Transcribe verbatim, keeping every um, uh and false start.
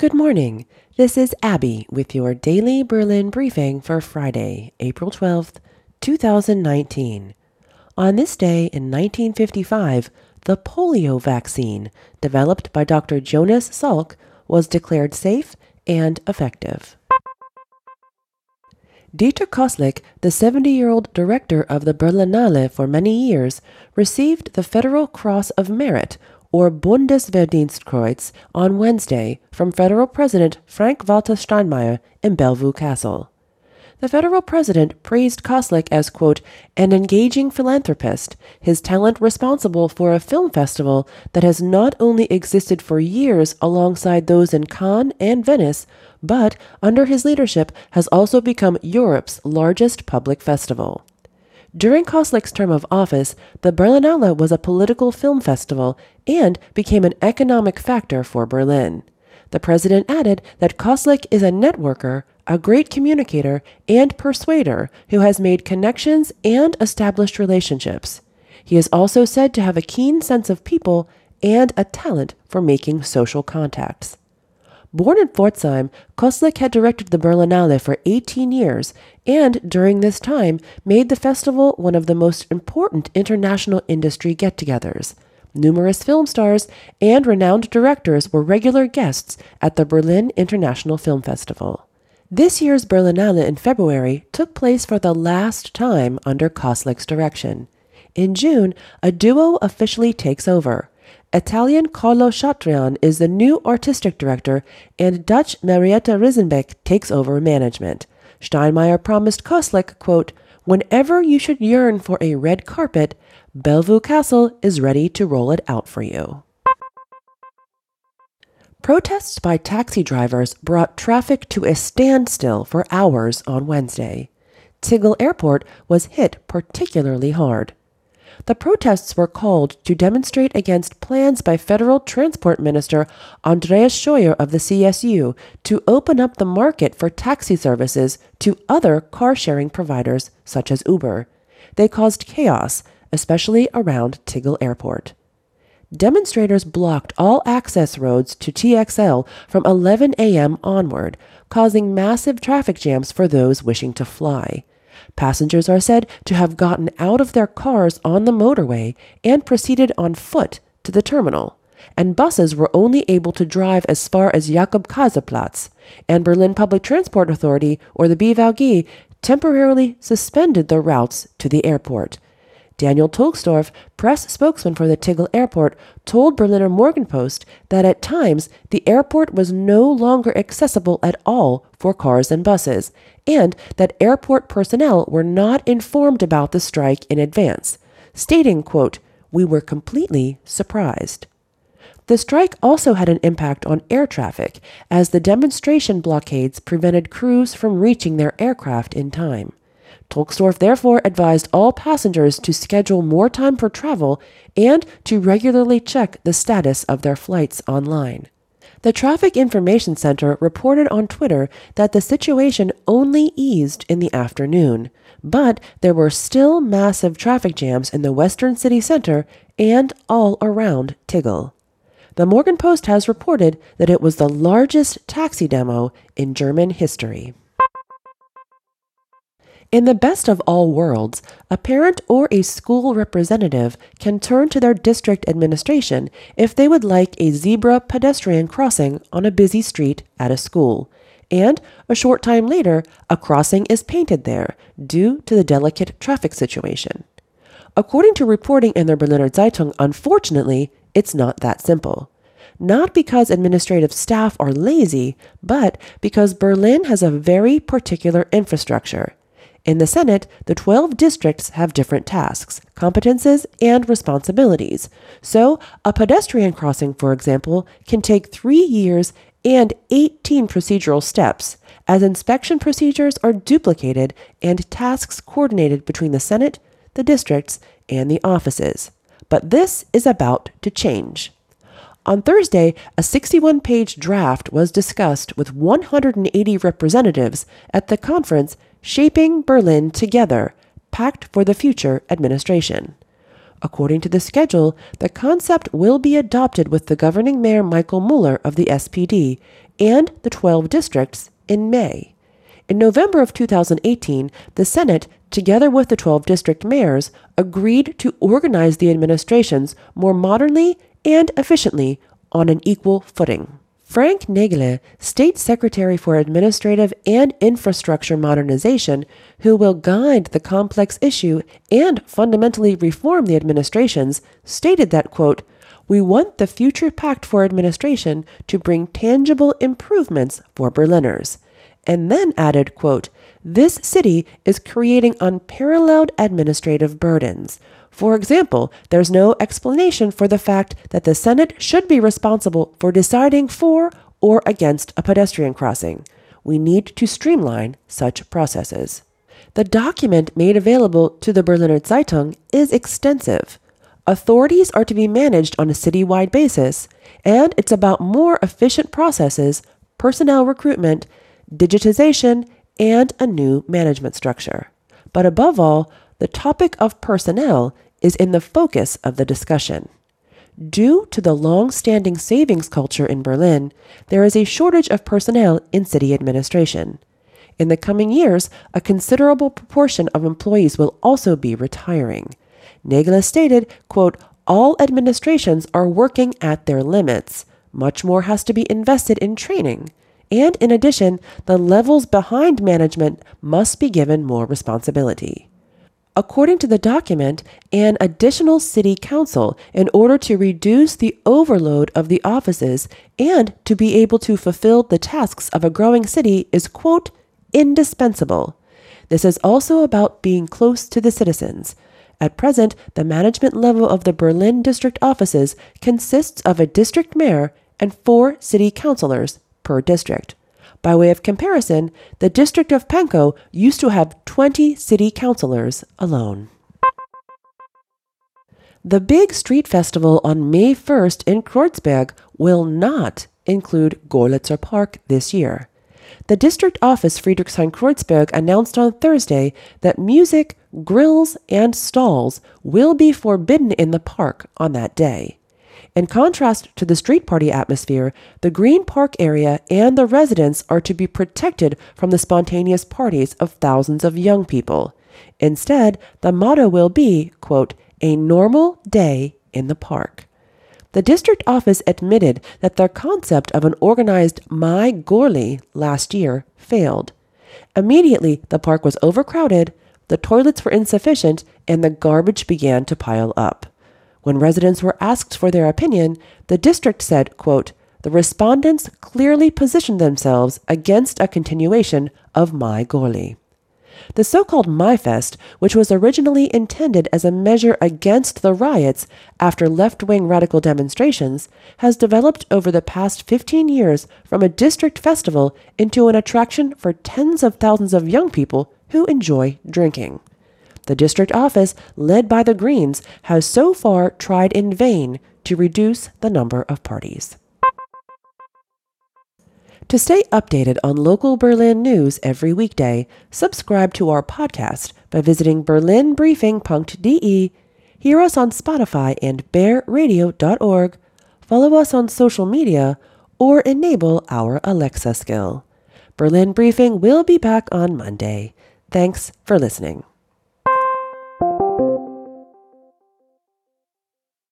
Good morning. This is Abby with your daily Berlin briefing for Friday, April twelfth, two thousand nineteen. On this day in nineteen fifty-five, the polio vaccine, developed by Doctor Jonas Salk, was declared safe and effective. Dieter Koslik, the seventy-year-old director of the Berlinale for many years, received the Federal Cross of Merit, or Bundesverdienstkreuz, on Wednesday from Federal President Frank-Walter Steinmeier in Bellevue Castle. The federal president praised Koslik as, quote, an engaging philanthropist, his talent responsible for a film festival that has not only existed for years alongside those in Cannes and Venice, but, under his leadership, has also become Europe's largest public festival. During Koslik's term of office, the Berlinale was a political film festival and became an economic factor for Berlin. The president added that Koslik is a networker, a great communicator, and persuader who has made connections and established relationships. He is also said to have a keen sense of people and a talent for making social contacts. Born in Pforzheim, Koslik had directed the Berlinale for eighteen years and, during this time, made the festival one of the most important international industry get-togethers. Numerous film stars and renowned directors were regular guests at the Berlin International Film Festival. This year's Berlinale in February took place for the last time under Koslik's direction. In June, a duo officially takes over. Italian Carlo Chatrian is the new artistic director, and Dutch Marietta Risenbeck takes over management. Steinmeier promised Koslik, quote, whenever you should yearn for a red carpet, Bellevue Castle is ready to roll it out for you. Protests by taxi drivers brought traffic to a standstill for hours on Wednesday. Tegel Airport was hit particularly hard. The protests were called to demonstrate against plans by Federal Transport Minister Andreas Scheuer of the C S U to open up the market for taxi services to other car-sharing providers such as Uber. They caused chaos, especially around Tegel Airport. Demonstrators blocked all access roads to T X L from eleven a.m. onward, causing massive traffic jams for those wishing to fly. Passengers are said to have gotten out of their cars on the motorway and proceeded on foot to the terminal, and buses were only able to drive as far as Jakob-Kaiser-Platz, and Berlin Public Transport Authority, or the B V A G, temporarily suspended the routes to the airport. Daniel Tulksdorf, press spokesman for the Tegel Airport, told Berliner Morgenpost that at times the airport was no longer accessible at all for cars and buses, and that airport personnel were not informed about the strike in advance, stating, quote, we were completely surprised. The strike also had an impact on air traffic, as the demonstration blockades prevented crews from reaching their aircraft in time. Tulksdorf therefore advised all passengers to schedule more time for travel and to regularly check the status of their flights online. The Traffic Information Center reported on Twitter that the situation only eased in the afternoon, but there were still massive traffic jams in the western city center and all around Tegel. The Morgenpost has reported that it was the largest taxi demo in German history. In the best of all worlds, a parent or a school representative can turn to their district administration if they would like a zebra pedestrian crossing on a busy street at a school. And a short time later, a crossing is painted there due to the delicate traffic situation. According to reporting in the Berliner Zeitung, unfortunately, it's not that simple. Not because administrative staff are lazy, but because Berlin has a very particular infrastructure. In the Senate, the twelve districts have different tasks, competences, and responsibilities. So, a pedestrian crossing, for example, can take three years and eighteen procedural steps, as inspection procedures are duplicated and tasks coordinated between the Senate, the districts, and the offices. But this is about to change. On Thursday, a sixty-one page draft was discussed with one hundred eighty representatives at the conference Shaping Berlin Together, Pact for the Future administration. According to the schedule, the concept will be adopted with the governing mayor Michael Müller of the S P D and the twelve districts in May. In November of two thousand eighteen, the Senate, together with the twelve district mayors, agreed to organize the administrations more modernly and efficiently on an equal footing. Frank Naegele, State Secretary for Administrative and Infrastructure Modernization, who will guide the complex issue and fundamentally reform the administrations, stated that, quote, "We want the future pact for administration to bring tangible improvements for Berliners," and then added, quote, "This city is creating unparalleled administrative burdens. For example, there's no explanation for the fact that the Senate should be responsible for deciding for or against a pedestrian crossing. We need to streamline such processes." The document made available to the Berliner Zeitung is extensive. Authorities are to be managed on a citywide basis, and it's about more efficient processes, personnel recruitment, digitization, and a new management structure. But above all, the topic of personnel is in the focus of the discussion. Due to the long-standing savings culture in Berlin, there is a shortage of personnel in city administration. In the coming years, a considerable proportion of employees will also be retiring. Naegele stated, quote, "All administrations are working at their limits. Much more has to be invested in training. And in addition, the levels behind management must be given more responsibility." According to the document, an additional city council, in order to reduce the overload of the offices and to be able to fulfill the tasks of a growing city, is, quote, "indispensable." This is also about being close to the citizens. At present, the management level of the Berlin district offices consists of a district mayor and four city councilors per district. By way of comparison, the district of Pankow used to have twenty city councilors alone. The big street festival on May first in Kreuzberg will not include Gorlitzer Park this year. The district office Friedrichshain-Kreuzberg announced on Thursday that music, grills, and stalls will be forbidden in the park on that day. In contrast to the street party atmosphere, the Green Park area and the residents are to be protected from the spontaneous parties of thousands of young people. Instead, the motto will be, quote, "a normal day in the park." The district office admitted that their concept of an organized My Gorli last year failed. Immediately, the park was overcrowded, the toilets were insufficient, and the garbage began to pile up. When residents were asked for their opinion, the district said, quote, "The respondents clearly positioned themselves against a continuation of My Gorli." The so-called MyFest, which was originally intended as a measure against the riots after left-wing radical demonstrations, has developed over the past fifteen years from a district festival into an attraction for tens of thousands of young people who enjoy drinking. The district office, led by the Greens, has so far tried in vain to reduce the number of parties. To stay updated on local Berlin news every weekday, subscribe to our podcast by visiting berlin briefing dot d e, hear us on Spotify and bear radio dot org, follow us on social media, or enable our Alexa skill. Berlin Briefing will be back on Monday. Thanks for listening.